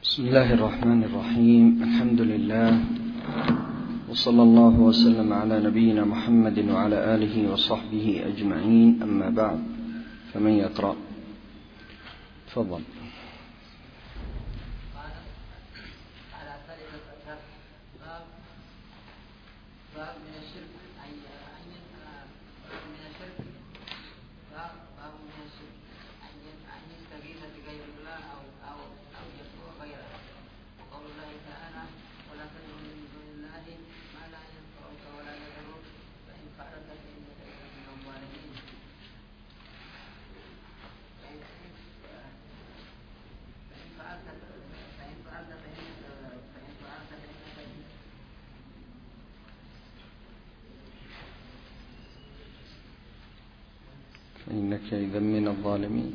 بسم الله الرحمن الرحيم. الحمد لله وصلى الله وسلم على نبينا محمد وعلى آله وصحبه أجمعين، أما بعد، فمن يقرأ؟ تفضل. إنك إذا من الظالمين.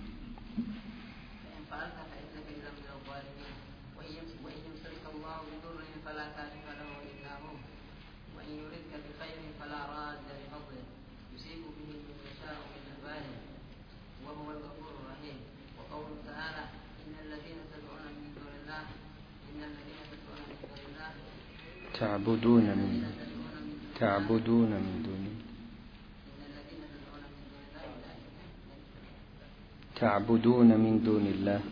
فإن فعلت فإنك إذا من الظالمين. وإن يمسسك الله بضر فلا كاشف له إلا هو، وإن يردك بخير فلا راد لفضله، يصيب به من يشاء من عباده وهو الغفور الرحيم. وقوله تعالى: إن الذين تدعون من دون الله تعبدون من دونه تعبدون من دون الله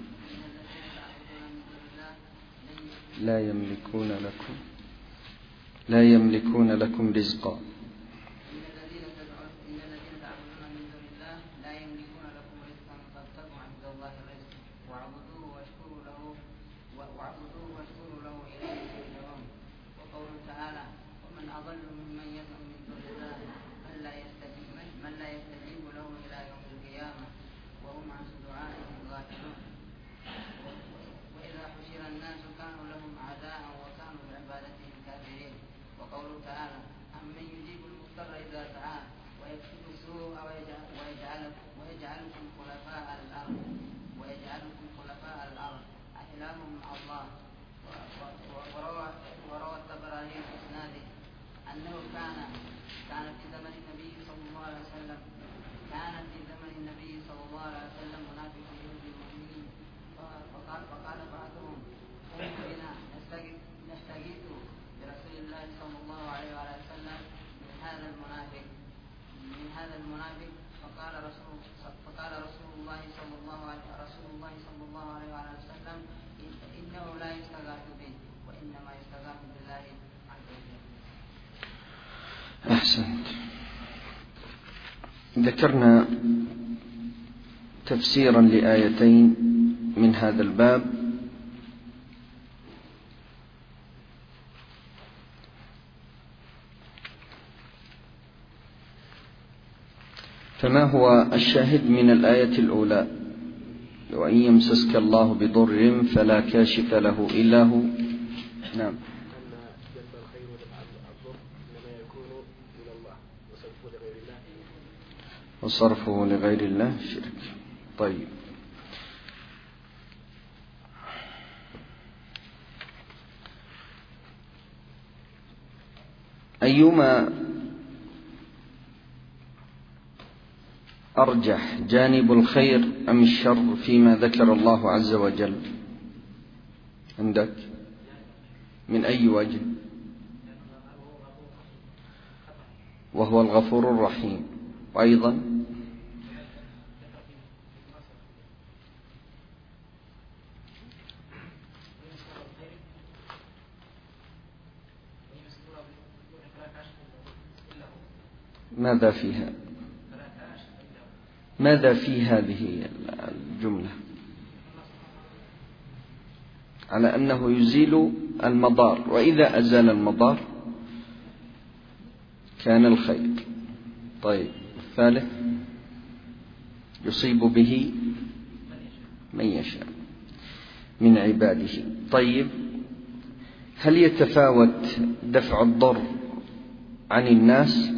لا يملكون لكم رزقا. أحسنت. ذكرنا تفسيرا لآيتين من هذا الباب. فما هو الشاهد من الآية الأولى؟ وإن يمسسك الله بضر فلا كاشف له إلا هو. نعم. وصرفه لغير الله شرك. طيب، أيما أرجح، جانب الخير أم الشر فيما ذكر الله عز وجل عندك؟ من أي وجه؟ وهو الغفور الرحيم. وأيضا ماذا في هذه الجملة؟ على أنه يزيل المضار، وإذا أزال المضار كان الخير. طيب، الثالث: يصيب به من يشاء من عباده. طيب، هل يتفاوت دفع الضر عن الناس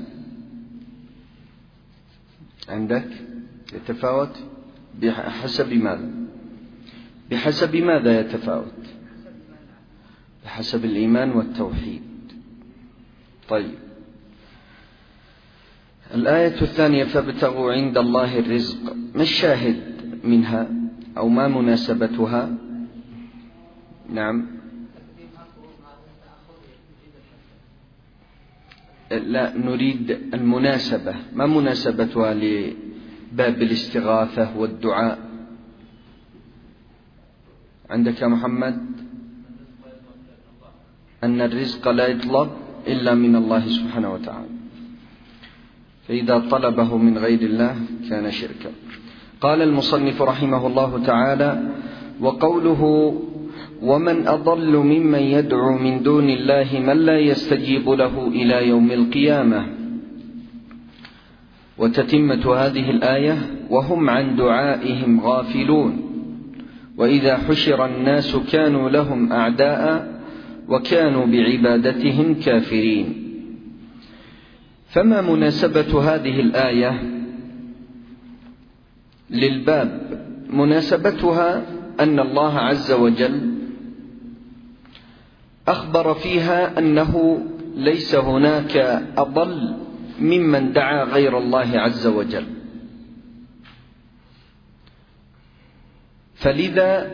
عندك؟ يتفاوت بحسب ماذا؟ بحسب ماذا يتفاوت؟ بحسب الإيمان والتوحيد. طيب، الآية الثانية: فابتغوا عند الله الرزق. ما الشاهد منها أو ما مناسبتها؟ نعم. لا، نريد المناسبة، ما مناسبتها لباب الاستغاثة والدعاء؟ عندك يا محمد أن الرزق لا يطلب إلا من الله سبحانه وتعالى، فإذا طلبه من غير الله كان شركا. قال المصنف رحمه الله تعالى: وقوله: ومن أضل ممن يدعو من دون الله من لا يستجيب له إلى يوم القيامة. وتتمة هذه الآية: وهم عن دعائهم غافلون، وإذا حشر الناس كانوا لهم أعداء وكانوا بعبادتهم كافرين. فما مناسبة هذه الآية للباب؟ مناسبتها أن الله عز وجل أخبر فيها أنه ليس هناك أضل ممن دعا غير الله عز وجل، فلذا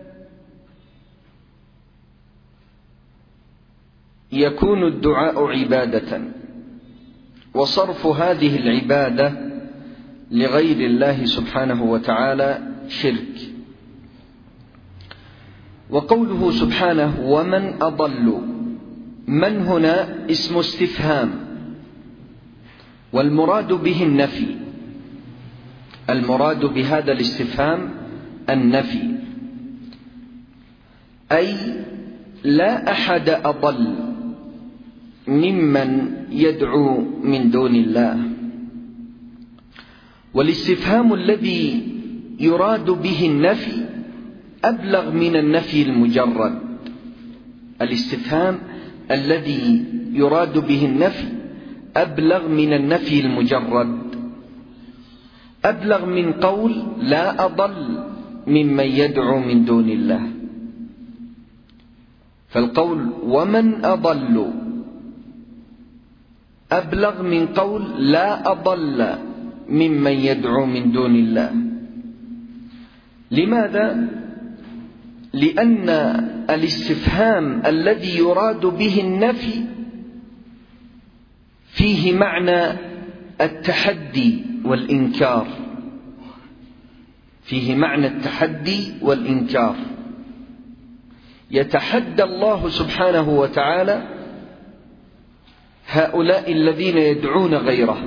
يكون الدعاء عبادة، وصرف هذه العبادة لغير الله سبحانه وتعالى شرك. وقوله سبحانه: ومن أضل، من هنا اسم استفهام، والمراد به النفي. المراد بهذا الاستفهام النفي، أي لا أحد أضل ممن يدعو من دون الله. والاستفهام الذي يراد به النفي أبلغ من النفي المجرد. الاستفهام الذي يراد به النفي أبلغ من النفي المجرد، أبلغ من قول لا أضل ممن يدعو من دون الله. فالقول ومن أضل أبلغ من قول لا أضل ممن يدعو من دون الله. لماذا؟ لأن الاستفهام الذي يراد به النفي فيه معنى التحدي والإنكار، فيه معنى التحدي والإنكار. يتحدى الله سبحانه وتعالى هؤلاء الذين يدعون غيره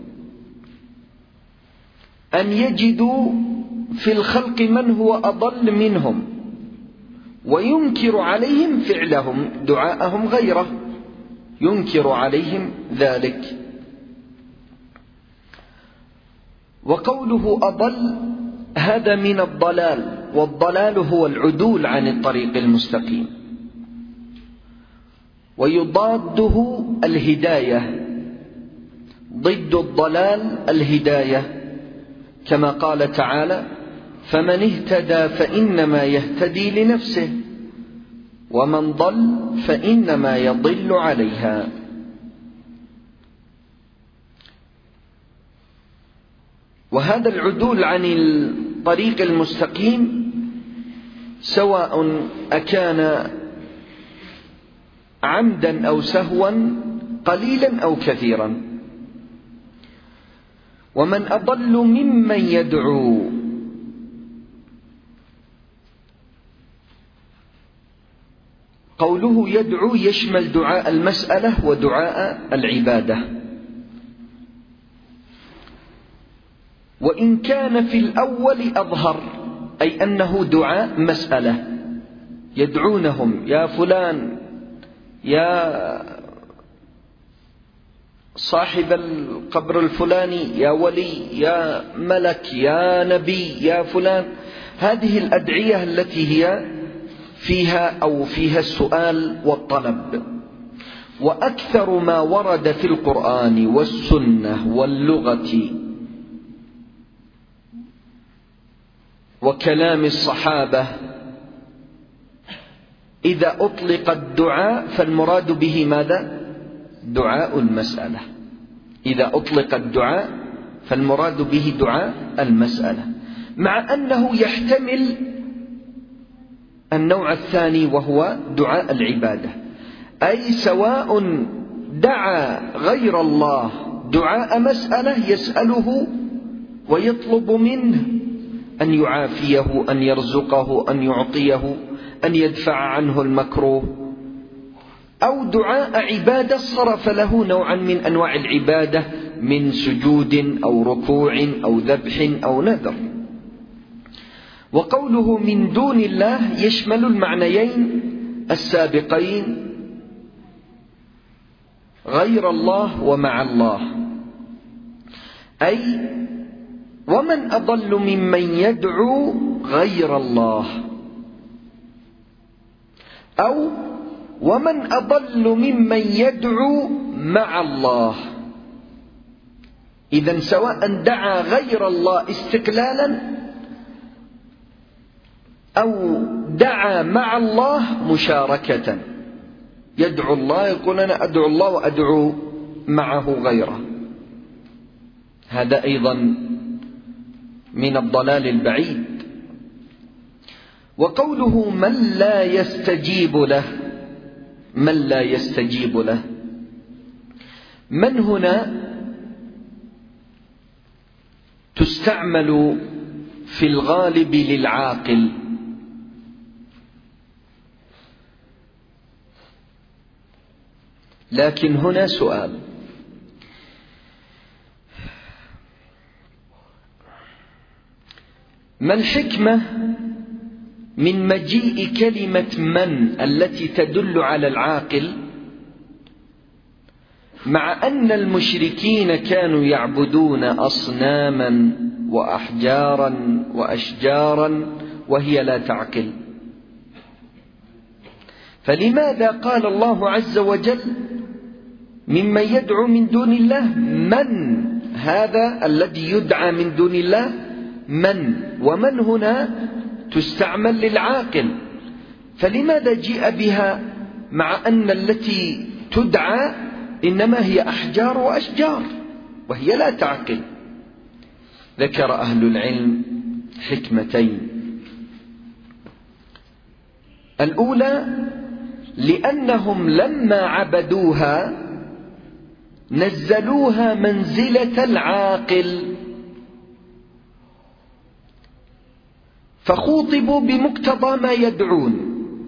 أن يجدوا في الخلق من هو أضل منهم، وينكر عليهم فعلهم، دعاءهم غيره، ينكر عليهم ذلك. وقوله أضل هذا من الضلال، والضلال هو العدول عن الطريق المستقيم، ويضاده الهداية، ضد الضلال الهداية، كما قال تعالى: فمن اهتدى فإنما يهتدي لنفسه ومن ضل فإنما يضل عليها. وهذا العدول عن الطريق المستقيم سواء أكان عمدا أو سهوا، قليلا أو كثيرا. ومن أضل ممن يدعو، قوله يدعو يشمل دعاء المسألة ودعاء العبادة. وإن كان في الأول أظهر، أي أنه دعاء مسألة، يدعونهم: يا فلان، يا صاحب القبر الفلاني، يا ولي، يا ملك، يا نبي، يا فلان. هذه الأدعية التي هي فيها السؤال والطلب. وأكثر ما ورد في القرآن والسنة واللغة وكلام الصحابة إذا أطلق الدعاء فالمراد به ماذا؟ دعاء المسألة. إذا أطلق الدعاء فالمراد به دعاء المسألة، مع أنه يحتمل النوع الثاني وهو دعاء العبادة، أي سواء دعا غير الله دعاء مسألة يسأله ويطلب منه أن يعافيه، أن يرزقه، أن يعطيه، أن يدفع عنه المكروه، أو دعاء عبادة صرف له نوعا من أنواع العبادة من سجود أو ركوع أو ذبح أو نذر. وقوله من دون الله يشمل المعنيين السابقين، غير الله ومع الله، أي ومن أضل ممن يدعو غير الله، أو ومن أضل ممن يدعو مع الله. إذن سواء دعا غير الله استقلالا أو دعا مع الله مشاركة، يدعو الله يقول أنا أدعو الله وأدعو معه غيره، هذا أيضا من الضلال البعيد. وقوله من لا يستجيب له، من لا يستجيب له، من هنا تستعمل في الغالب للعاقل، لكن هنا سؤال: ما الحكمة من مجيء كلمة من التي تدل على العاقل، مع أن المشركين كانوا يعبدون أصناما وأحجارا وأشجارا وهي لا تعقل؟ فلماذا قال الله عز وجل ممن يدعو من دون الله؟ من هذا الذي يدعى من دون الله؟ من، ومن هنا تستعمل للعاقل، فلماذا جيء بها مع أن التي تدعى إنما هي أحجار وأشجار وهي لا تعقل؟ ذكر أهل العلم حكمتين: الأولى لأنهم لما عبدوها نزلوها منزلة العاقل، فخوطبوا بمقتضى ما يدعون،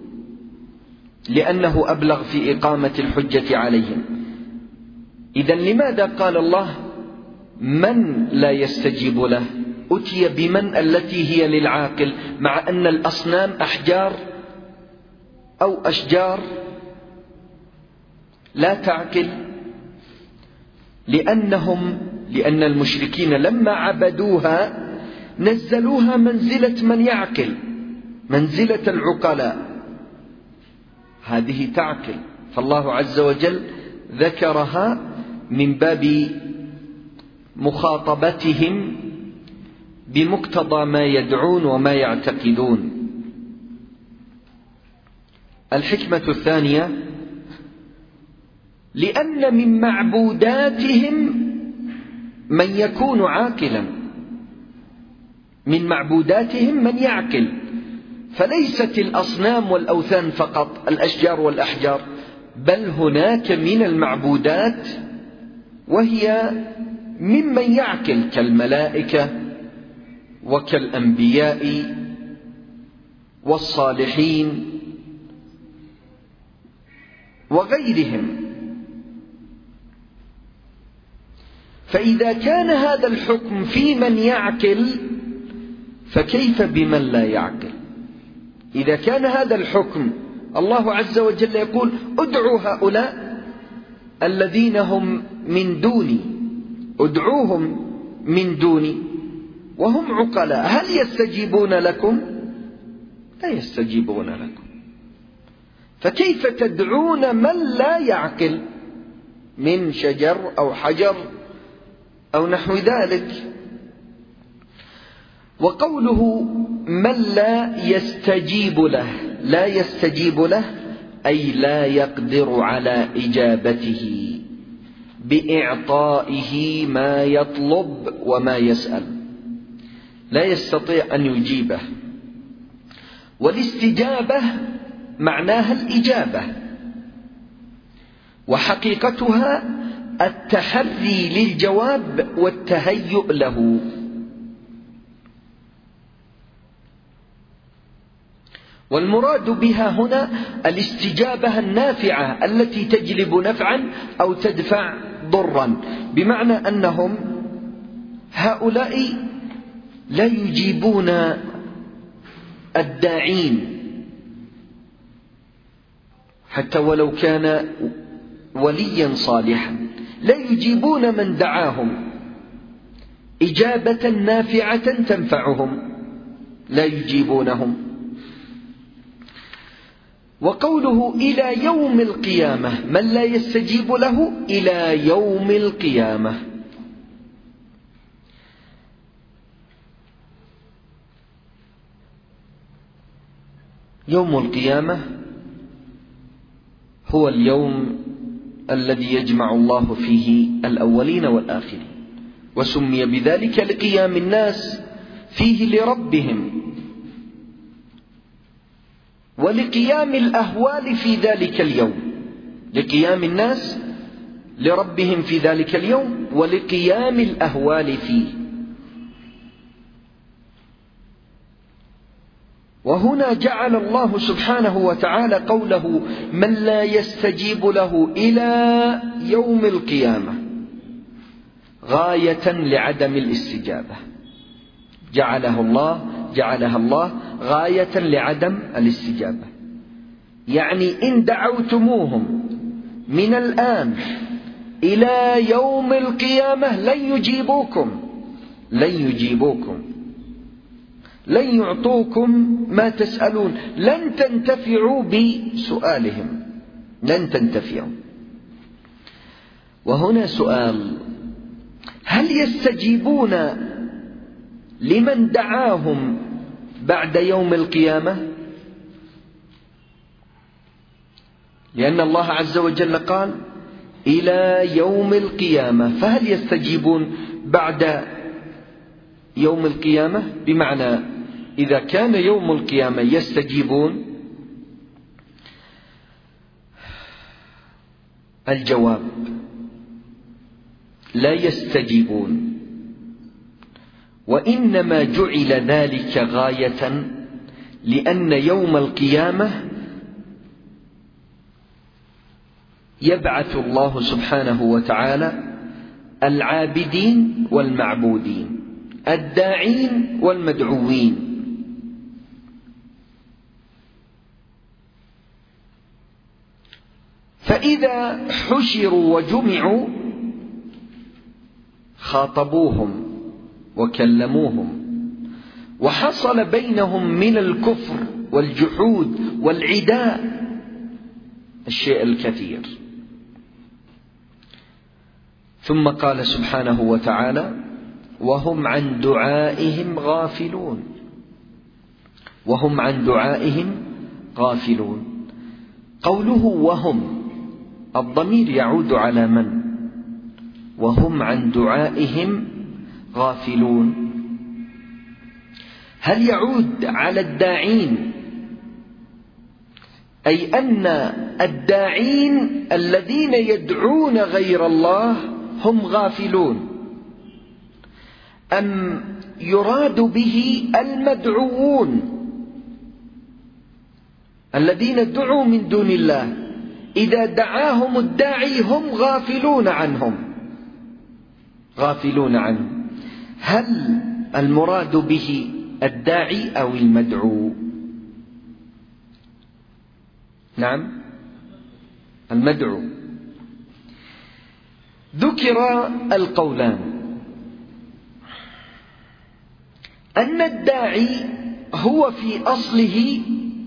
لأنه أبلغ في إقامة الحجة عليهم. إذن لماذا قال الله من لا يستجيب له؟ أتي بمن التي هي للعاقل، مع أن الأصنام أحجار أو أشجار لا تعقل، لأن المشركين لما عبدوها نزلوها منزلة من يعقل، منزلة العقلاء، هذه تعقل، فالله عز وجل ذكرها من باب مخاطبتهم بمقتضى ما يدعون وما يعتقدون. الحكمة الثانية لأن من معبوداتهم من يكون عاقلا، من معبوداتهم من يعقل، فليست الأصنام والأوثان فقط الأشجار والأحجار، بل هناك من المعبودات وهي ممن يعقل كالملائكة وكالأنبياء والصالحين وغيرهم. فإذا كان هذا الحكم في من يعقل فكيف بمن لا يعقل؟ إذا كان هذا الحكم الله عز وجل يقول ادعوا هؤلاء الذين هم من دوني، ادعوهم من دوني وهم عقلاء، هل يستجيبون لكم؟ لا يستجيبون لكم، فكيف تدعون من لا يعقل من شجر أو حجر أو نحو ذلك؟ وقوله من لا يستجيب له، لا يستجيب له أي لا يقدر على إجابته بإعطائه ما يطلب وما يسأل، لا يستطيع أن يجيبه. والاستجابة معناها الإجابة، وحقيقتها التحري للجواب والتهيؤ له. والمراد بها هنا الاستجابة النافعة التي تجلب نفعا أو تدفع ضرا، بمعنى أنهم هؤلاء لا يجيبون الداعين حتى ولو كان وليا صالحا، لا يجيبون من دعاهم إجابة نافعة تنفعهم، لا يجيبونهم. وقوله إلى يوم القيامة، من لا يستجيب له إلى يوم القيامة. يوم القيامة هو اليوم الذي يجمع الله فيه الأولين والآخرين، وسمي بذلك لقيام الناس فيه لربهم، ولقيام الأهوال في ذلك اليوم، لقيام الناس لربهم في ذلك اليوم ولقيام الأهوال فيه. وهنا جعل الله سبحانه وتعالى قوله من لا يستجيب له إلى يوم القيامة غاية لعدم الاستجابة، جعلها الله غاية لعدم الاستجابة، يعني إن دعوتموهم من الآن إلى يوم القيامة لن يجيبوكم، لن يعطوكم ما تسألون، لن تنتفعوا بسؤالهم، لن تنتفعوا. وهنا سؤال: هل يستجيبون لمن دعاهم بعد يوم القيامة؟ لأن الله عز وجل قال إلى يوم القيامة، فهل يستجيبون بعد يوم القيامة؟ بمعنى إذا كان يوم القيامة يستجيبون، الجواب لا يستجيبون، وإنما جعل ذلك غاية لأن يوم القيامة يبعث الله سبحانه وتعالى العابدين والمعبودين، الداعين والمدعوين. فإذا حشروا وجمعوا خاطبوهم وكلموهم، وحصل بينهم من الكفر والجحود والعداء الشيء الكثير. ثم قال سبحانه وتعالى وهم عن دعائهم غافلون، وهم عن دعائهم غافلون. قوله وهم، الضمير يعود على من؟ وهم عن دعائهم غافلون، هل يعود على الداعين، أي أن الداعين الذين يدعون غير الله هم غافلون، أم يراد به المدعوون الذين دعوا من دون الله، إذا دعاهم الداعي هم غافلون عنه؟ هل المراد به الداعي أو المدعو؟ نعم، المدعو. ذكر القولان، أن الداعي هو في أصله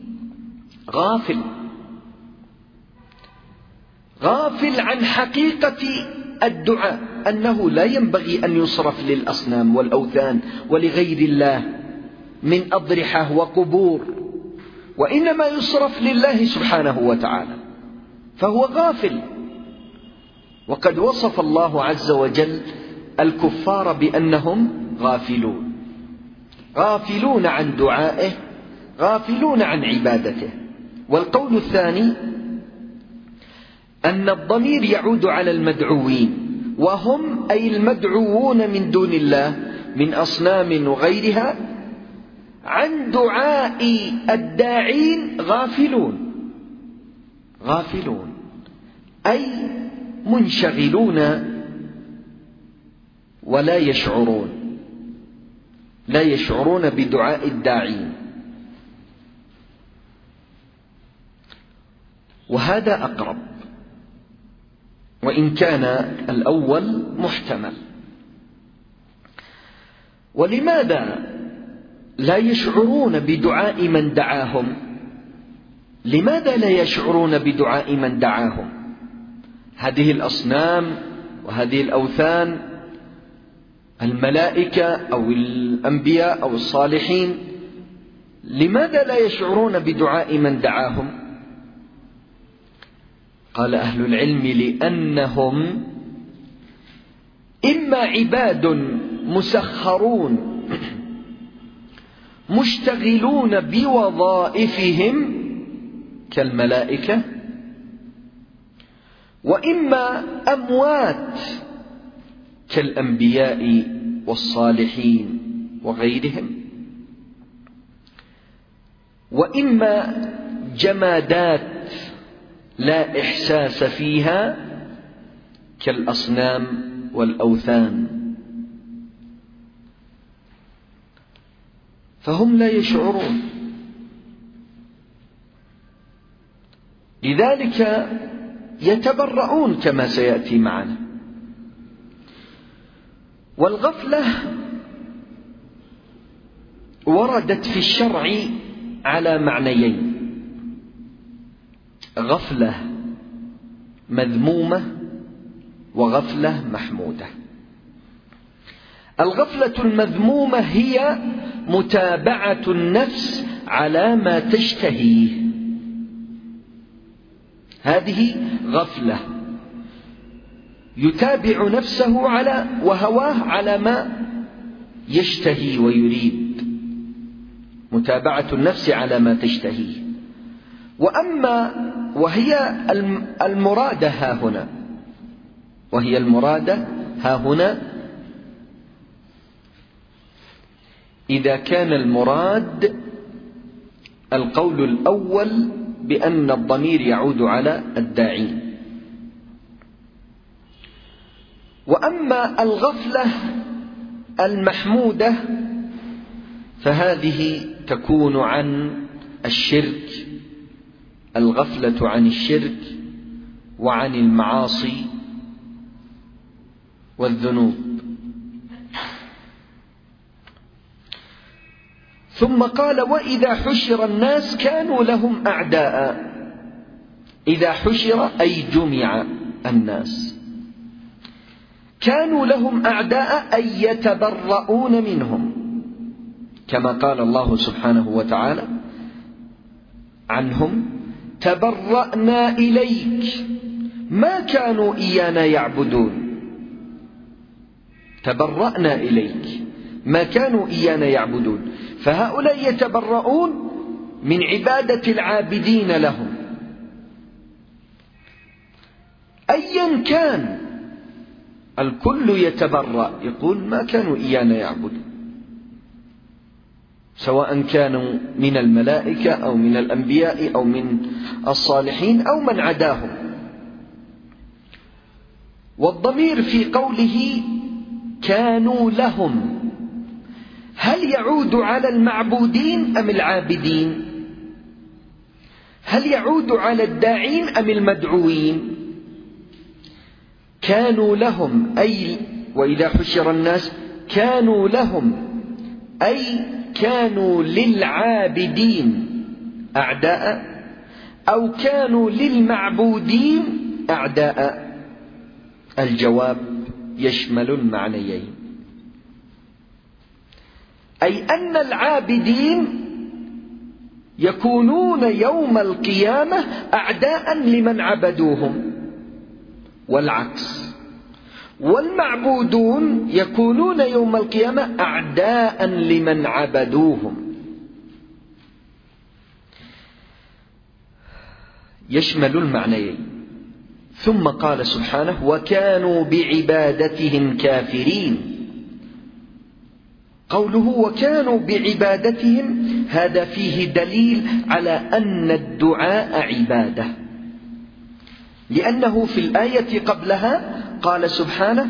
غافل عن حقيقة الدعاء، أنه لا ينبغي أن يصرف للأصنام والأوثان ولغير الله من أضرحة وقبور، وإنما يصرف لله سبحانه وتعالى، فهو غافل. وقد وصف الله عز وجل الكفار بأنهم غافلون عن دعائه غافلون عن عبادته. والقول الثاني أن الضمير يعود على المدعوين، وهم أي المدعوون من دون الله من أصنام وغيرها عن دعاء الداعين غافلون أي منشغلون ولا يشعرون بدعاء الداعين. وهذا أقرب، وإن كان الأول محتمل. ولماذا لا يشعرون بدعاء من دعاهم؟ لماذا لا يشعرون بدعاء من دعاهم؟ هذه الأصنام وهذه الأوثان، الملائكة أو الأنبياء أو الصالحين، لماذا لا يشعرون بدعاء من دعاهم؟ قال أهل العلم: لأنهم إما عباد مسخرون مشتغلون بوظائفهم كالملائكة، وإما أموات كالأنبياء والصالحين وغيرهم، وإما جمادات لا إحساس فيها كالأصنام والأوثان. فهم لا يشعرون، لذلك يتبرؤون كما سيأتي معنا. والغفلة وردت في الشرع على معنيين: غفلة مذمومة وغفلة محمودة. الغفلة المذمومة هي متابعة النفس على ما تشتهيه، هذه غفلة، يتابع نفسه على وهواه على ما يشتهي ويريد، متابعة النفس على ما تشتهيه. وهي المرادة ها هنا إذا كان المراد القول الأول بأن الضمير يعود على الداعين. وأما الغفلة المحمودة فهذه تكون عن الشرك، الغفلة عن الشرك وعن المعاصي والذنوب. ثم قال: وإذا حشر الناس كانوا لهم أعداء. إذا حشر أي جمع الناس، كانوا لهم أعداء أي يتبرؤون منهم، كما قال الله سبحانه وتعالى عنهم: تبرأنا إليك ما كانوا إيانا يعبدون. تبرأنا إليك ما كانوا إيانا يعبدون. فهؤلاء يتبرؤون من عبادة العابدين لهم أيا كان، الكل يتبرأ، يقول ما كانوا إيانا يعبدون، سواء كانوا من الملائكة أو من الأنبياء أو من الصالحين أو من عداهم. والضمير في قوله كانوا لهم هل يعود على المعبودين أم العابدين؟ هل يعود على الداعين أم المدعوين؟ كانوا لهم أي وإذا حشر الناس كانوا لهم أي كانوا للعابدين أعداء، أو كانوا للمعبودين أعداء. الجواب يشمل المعنيين، أي أن العابدين يكونون يوم القيامة أعداء لمن عبدوهم، والعكس، والمعبودون يكونون يوم القيامة أعداء لمن عبدوهم. يشمل المعنيين. ثم قال سبحانه: وكانوا بعبادتهم كافرين. قوله وكانوا بعبادتهم هذا فيه دليل على أن الدعاء عبادة، لأنه في الآية قبلها قال سبحانه: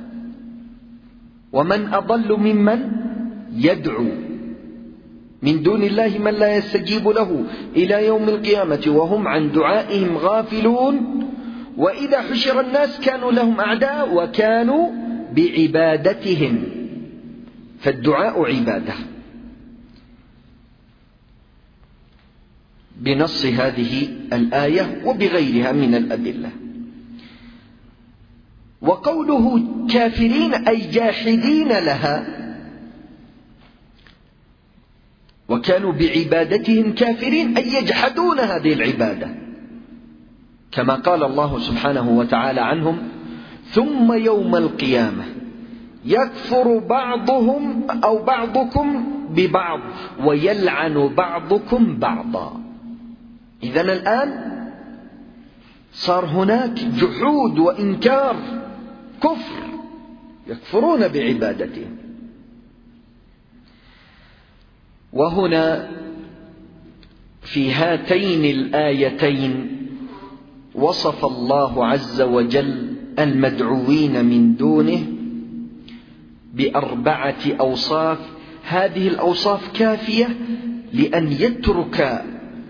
ومن أضل ممن يدعو من دون الله من لا يستجيب له إلى يوم القيامة وهم عن دعائهم غافلون وإذا حشر الناس كانوا لهم أعداء وكانوا بعبادتهم. فالدعاء عبادة بنص هذه الآية وبغيرها من الأدلة. وقوله كافرين أي جاحدين لها، وكانوا بعبادتهم كافرين أي يجحدون هذه العبادة، كما قال الله سبحانه وتعالى عنهم: ثم يوم القيامة يكفر بعضهم أو بعضكم ببعض ويلعن بعضكم بعضا. إذن الآن صار هناك جحود وإنكار، كفر، يكفرون بعبادتهم. وهنا في هاتين الآيتين وصف الله عز وجل المدعوين من دونه ب4 أوصاف. هذه الأوصاف كافية لأن يترك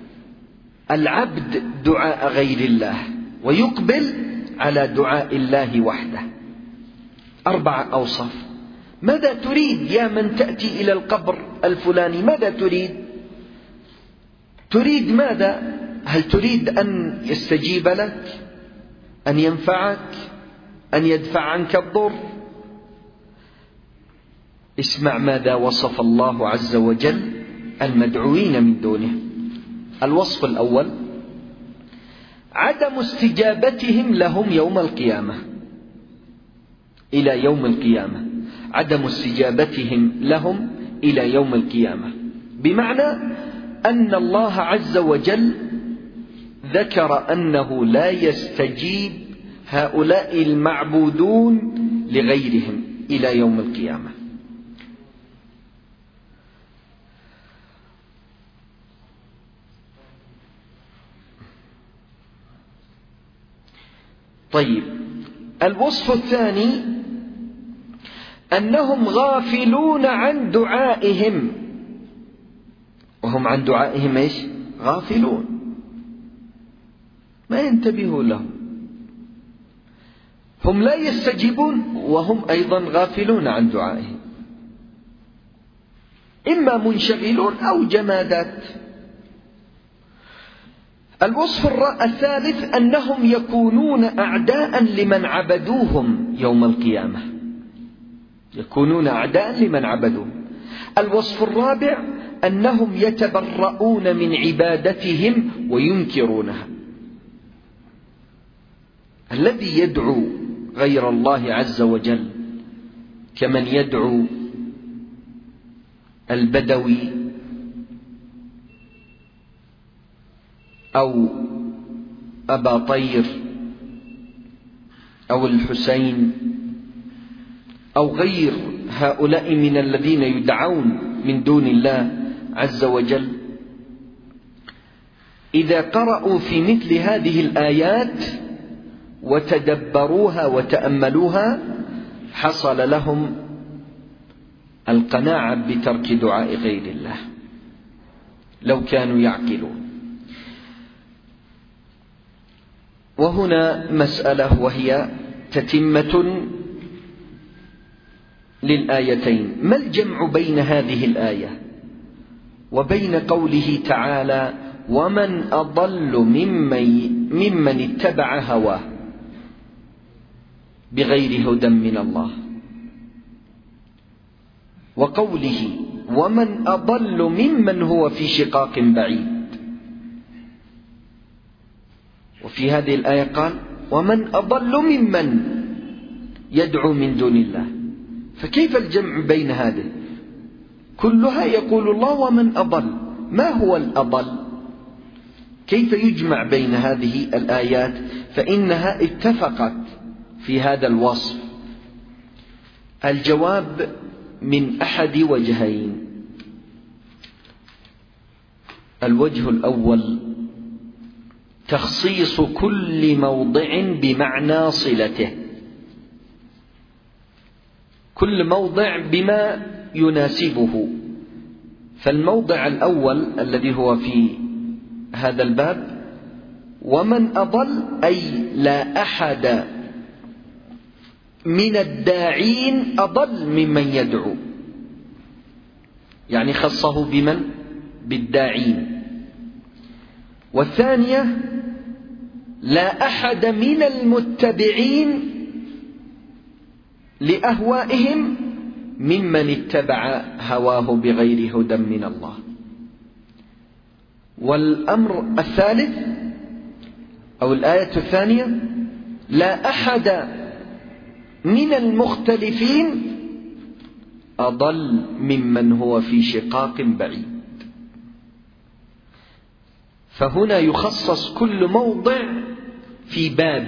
العبد دعاء غير الله ويقبل على دعاء الله وحده. 4 أوصاف. ماذا تريد يا من تأتي إلى القبر الفلاني؟ ماذا تريد؟ تريد ماذا؟ هل تريد أن يستجيب لك، أن ينفعك، أن يدفع عنك الضر؟ اسمع ماذا وصف الله عز وجل المدعوين من دونه. الوصف الأول: عدم استجابتهم لهم يوم القيامة، إلى يوم القيامة، عدم استجابتهم لهم إلى يوم القيامة، بمعنى أن الله عز وجل ذكر أنه لا يستجيب هؤلاء المعبودون لغيرهم إلى يوم القيامة. طيب، الوصف الثاني أنهم غافلون عن دعائهم، وهم عن دعائهم إيش؟ غافلون، ما ينتبهوا لهم، هم لا يستجيبون وهم أيضا غافلون عن دعائهم، إما منشغلون أو جمادات. الوصف الثالث أنهم يكونون أعداء لمن عبدوهم يوم القيامة، يكونون أعداء لمن عبدوهم. الوصف الرابع أنهم يتبرؤون من عبادتهم وينكرونها. الذي يدعو غير الله عز وجل كمن يدعو البدوي أو أبا طير أو الحسين أو غير هؤلاء من الذين يدعون من دون الله عز وجل، إذا قرأوا في مثل هذه الآيات وتدبروها وتأملوها حصل لهم القناعة بترك دعاء غير الله لو كانوا يعقلون. وهنا مسألة وهي تتمة للآيتين: ما الجمع بين هذه الآية وبين قوله تعالى: ومن أضل ممن اتبع هواه بغير هدى من الله، وقوله: ومن أضل ممن هو في شقاق بعيد؟ وفي هذه الآية قال: ومن أضل ممن يدعو من دون الله. فكيف الجمع بين هذه؟ كلها يقول الله ومن أضل. ما هو الأضل؟ كيف يجمع بين هذه الآيات؟ فإنها اتفقت في هذا الوصف. الجواب من أحد وجهين. الوجه الأول تخصيص كل موضع بمعنى صلته، كل موضع بما يناسبه. فالموضع الأول الذي هو في هذا الباب: ومن أضل، أي لا أحد من الداعين أضل ممن يدعو، يعني خصه بمن؟ بالداعين. والثانية: لا أحد من المتبعين لأهوائهم ممن اتبع هواه بغير هدى من الله. والأمر الثالث أو الآية الثانية: لا أحد من المختلفين أضل ممن هو في شقاق بعيد. فهنا يخصص كل موضع في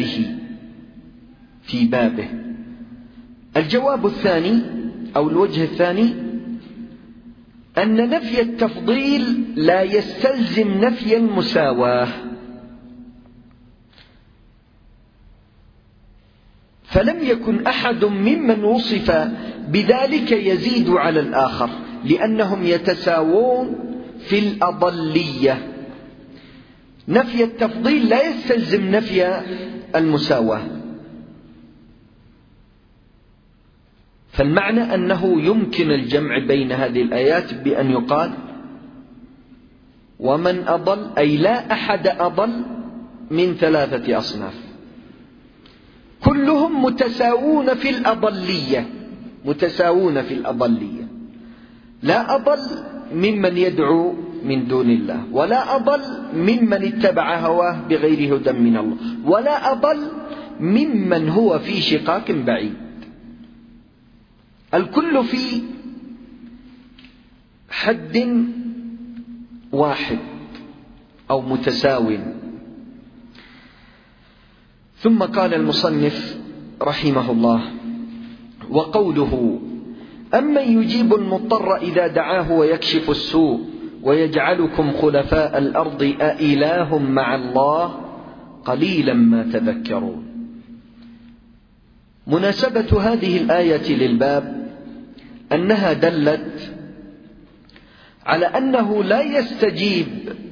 بابه. الجواب الثاني أو الوجه الثاني أن نفي التفضيل لا يستلزم نفي المساواة، فلم يكن أحد ممن وصف بذلك يزيد على الآخر، لأنهم يتساوون في الأضلية. نفي التفضيل لا يستلزم نفي المساواة، فالمعنى أنه يمكن الجمع بين هذه الآيات بأن يقال: ومن أضل، أي لا أحد أضل من ثلاثة أصناف، كلهم متساوون في الأضلية، لا أضل ممن يدعو من دون الله، ولا أضل ممن اتبع هواه بغير هدى من الله، ولا أضل ممن هو في شقاق بعيد. الكل في حد واحد أو متساو. ثم قال المصنف رحمه الله: وقوله: أمن يجيب المضطر إذا دعاه ويكشف السوء ويجعلكم خلفاء الأرض أإله مع الله قليلا ما تذكرون. مناسبة هذه الآية للباب أنها دلت على أنه لا يستجيب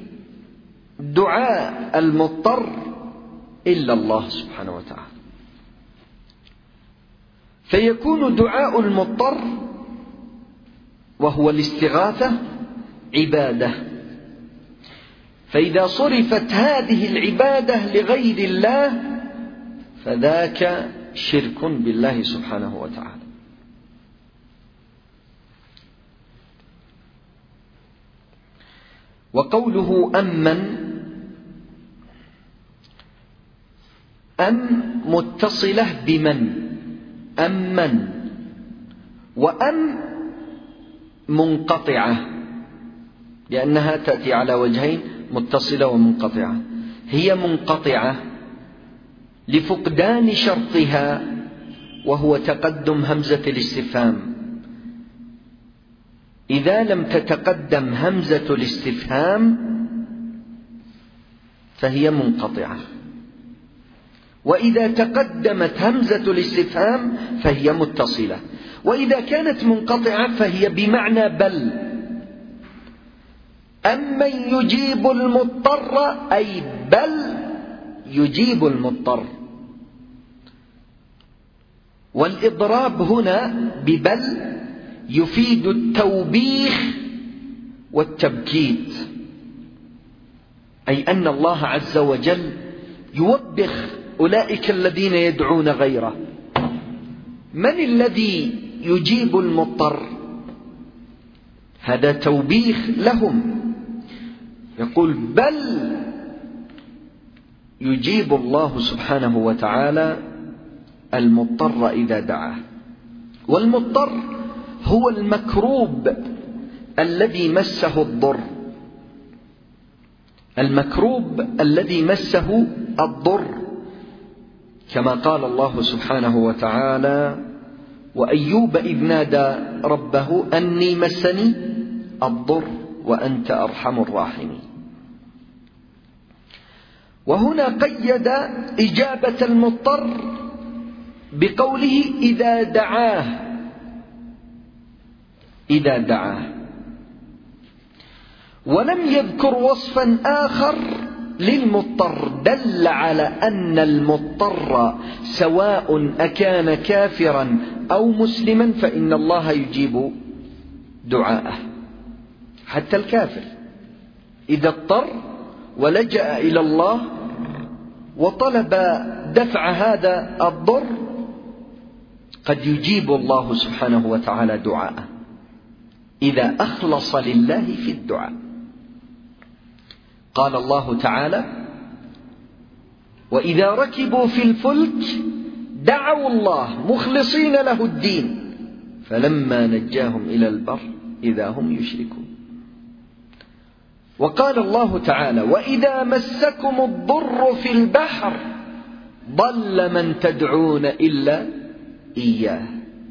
دعاء المضطر إلا الله سبحانه وتعالى، فيكون دعاء المضطر وهو الاستغاثة عبادة، فإذا صرفت هذه العبادة لغير الله فذاك شرك بالله سبحانه وتعالى. وقوله أم متصلة بمن، أمن، وأم منقطعة، لأنها تأتي على وجهين: متصلة ومنقطعة. هي منقطعة لفقدان شرطها وهو تقدم همزة الاستفهام. إذا لم تتقدم همزة الاستفهام فهي منقطعة، وإذا تقدمت همزة الاستفهام فهي متصلة، وإذا كانت منقطعة فهي بمعنى بل. أمن يجيب المضطر، أي بل يجيب المضطر. والإضراب هنا ببل يفيد التوبيخ والتبكيت، أي أن الله عز وجل يوبخ أولئك الذين يدعون غيره. من الذي يجيب المضطر؟ هذا توبيخ لهم. يقول: بل يجيب الله سبحانه وتعالى المضطر إذا دعاه. والمضطر هو المكروب الذي مسه الضر، المكروب الذي مسه الضر، كما قال الله سبحانه وتعالى: وأيوب إذ نادى ربه أني مسني الضر وأنت أرحم الراحمين. وهنا قيد إجابة المضطر بقوله إذا دعاه، ولم يذكر وصفا آخر للمضطر دل على أن المضطر سواء أكان كافرا أو مسلما فإن الله يجيب دعاءه. حتى الكافر إذا اضطر ولجأ إلى الله وطلب دفع هذا الضر قد يجيب الله سبحانه وتعالى دعاءه إذا أخلص لله في الدعاء. قال الله تعالى: وإذا ركبوا في الفلك دعوا الله مخلصين له الدين فلما نجاهم إلى البر إذا هم يشركون. وقال الله تعالى: وإذا مسكم الضر في البحر ضل من تدعون إلا إياه.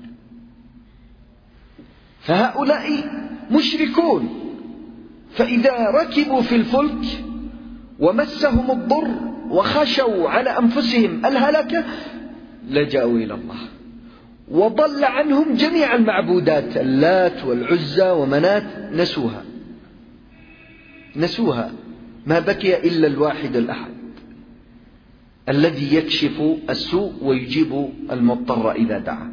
فهؤلاء مشركون، فإذا ركبوا في الفلك ومسهم الضر وخشوا على أنفسهم الهلكة لجأوا إلى الله، وضل عنهم جميع المعبودات اللات والعزى ومنات، نسوها، ما بقي إلا الواحد الأحد الذي يكشف السوء ويجيب المضطر إذا دعا.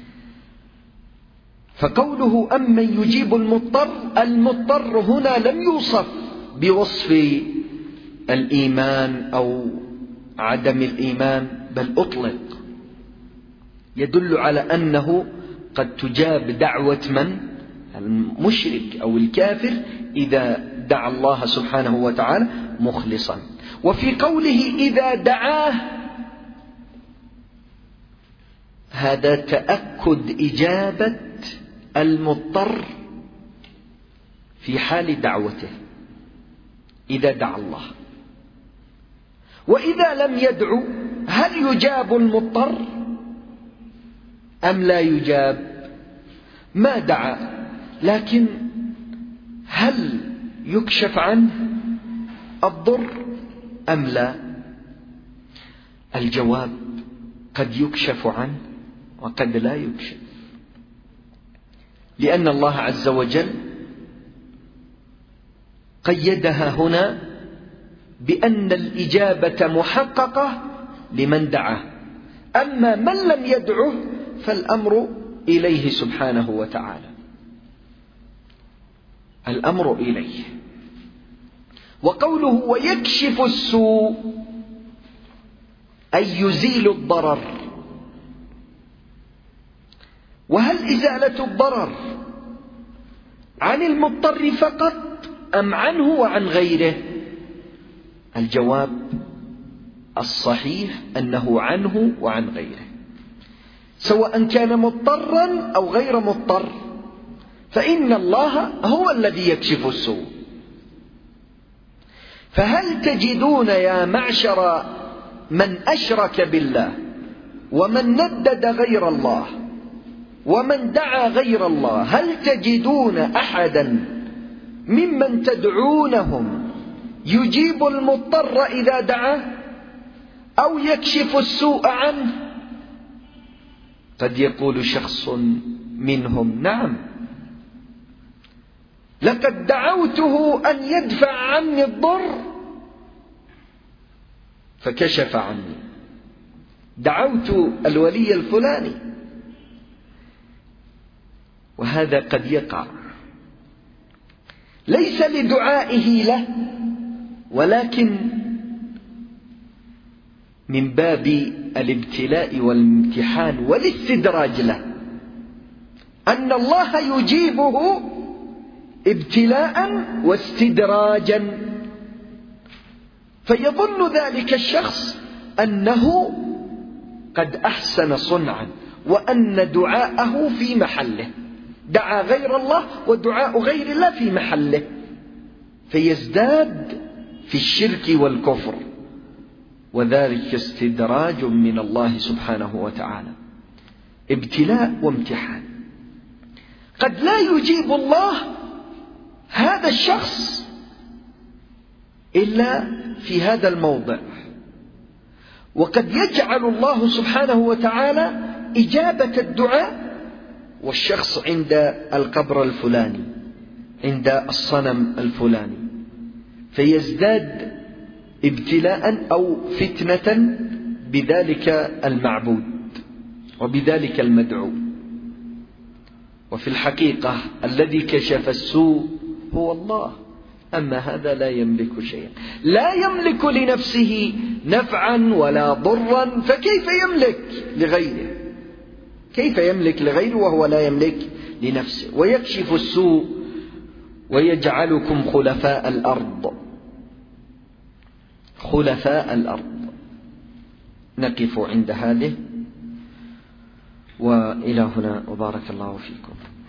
فقوله أمن يجيب المضطر هنا لم يوصف بوصف الإيمان أو عدم الإيمان، بل أطلق، يدل على أنه قد تجاب دعوة من؟ المشرك أو الكافر إذا دعا الله سبحانه وتعالى مخلصا. وفي قوله إذا دعاه هذا تأكد إجابة المضطر في حال دعوته إذا دعا الله. وإذا لم يدعو هل يجاب المضطر أم لا يجاب؟ ما دعا، لكن هل يكشف عنه الضر أم لا؟ الجواب قد يكشف عنه وقد لا يكشف، لأن الله عز وجل قيدها هنا بأن الإجابة محققة لمن دعاه، أما من لم يدعه فالأمر إليه سبحانه وتعالى، الأمر إليه. وقوله ويكشف السوء أي يزيل الضرر. وهل إزالة الضرر عن المضطر فقط أم عنه وعن غيره؟ الجواب الصحيح أنه عنه وعن غيره، سواء كان مضطرا أو غير مضطر، فإن الله هو الذي يكشف السوء. فهل تجدون يا معشر من أشرك بالله ومن ندد غير الله ومن دعا غير الله، هل تجدون أحدا ممن تدعونهم يجيب المضطر إذا دعاه أو يكشف السوء عنه؟ قد يقول شخص منهم: نعم، لقد دعوته أن يدفع عني الضر فكشف عني، دعوت الولي الفلاني. وهذا قد يقع ليس لدعائه له، ولكن من باب الابتلاء والامتحان والاستدراج له، أن الله يجيبه ابتلاء واستدراجا، فيظن ذلك الشخص أنه قد أحسن صنعا وأن دعاءه في محله، دعا غير الله ودعاء غير الله في محله، فيزداد في الشرك والكفر، وذلك استدراج من الله سبحانه وتعالى، ابتلاء وامتحان. قد لا يجيب الله هذا الشخص إلا في هذا الموضع، وقد يجعل الله سبحانه وتعالى إجابة الدعاء والشخص عند القبر الفلاني، عند الصنم الفلاني، فيزداد ابتلاء أو فتنة بذلك المعبود وبذلك المدعو. وفي الحقيقة الذي كشف السوء هو الله، أما هذا لا يملك شيئا، لا يملك لنفسه نفعا ولا ضرا، فكيف يملك لغيره؟ كيف يملك لغيره وهو لا يملك لنفسه؟ ويكشف السوء ويجعلكم خلفاء الأرض، خلفاء الأرض. نقف عند هذه، وإلى هنا، وبارك الله فيكم.